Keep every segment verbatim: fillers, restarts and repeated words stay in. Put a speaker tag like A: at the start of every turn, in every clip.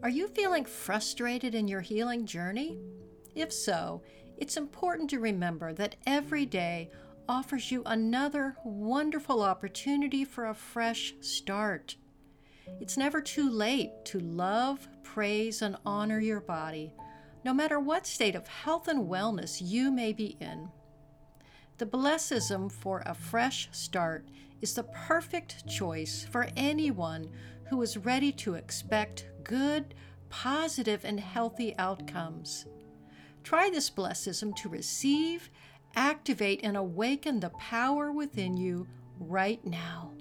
A: Are you feeling frustrated in your healing journey? If so, it's important to remember that every day offers you another wonderful opportunity for a fresh start. It's never too late to love, praise, and honor your body, no matter what state of health and wellness you may be in. The Blessism for a fresh start is the perfect choice for anyone who is ready to expect good, positive, and healthy outcomes. Try this Blessism to receive, activate, and awaken the power within you right now.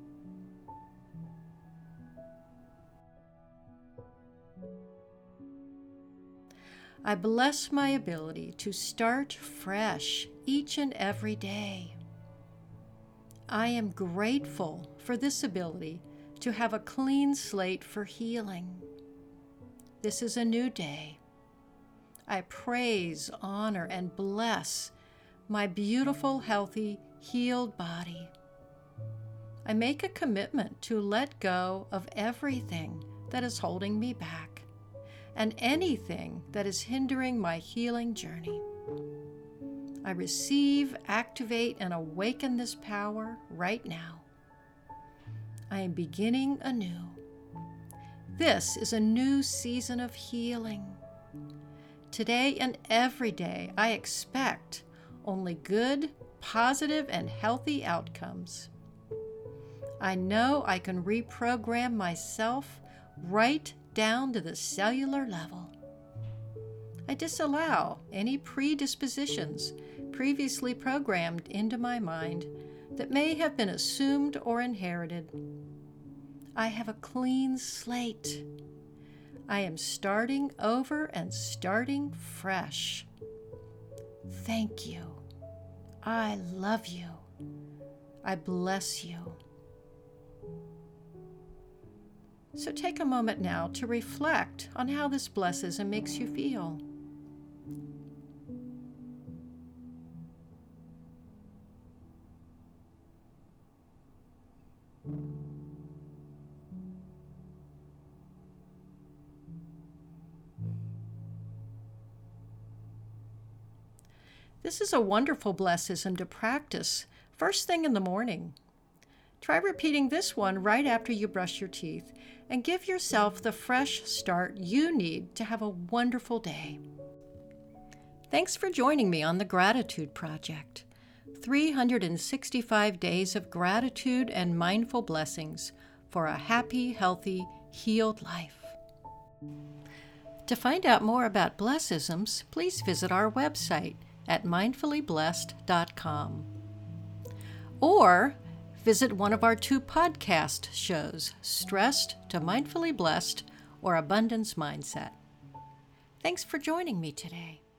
A: I bless my ability to start fresh each and every day. I am grateful for this ability to have a clean slate for healing. This is a new day. I praise, honor, and bless my beautiful, healthy, healed body. I make a commitment to let go of everything that is holding me back and anything that is hindering my healing journey. I receive, activate, and awaken this power right now. I am beginning anew. This is a new season of healing. Today and every day, I expect only good, positive, and healthy outcomes. I know I can reprogram myself right down to the cellular level. I disallow any predispositions previously programmed into my mind that may have been assumed or inherited. I have a clean slate. I am starting over and starting fresh. Thank you. I love you. I bless you. So take a moment now to reflect on how this blesses and makes you feel. This is a wonderful Blessism to practice first thing in the morning. Try repeating this one right after you brush your teeth and give yourself the fresh start you need to have a wonderful day. Thanks for joining me on the Gratitude Project. three hundred sixty-five days of gratitude and mindful blessings for a happy, healthy, healed life. To find out more about Blessisms, please visit our website at mindfully blessed dot com. Or visit one of our two podcast shows, Stressed to Mindfully Blessed or Abundance Mindset. Thanks for joining me today.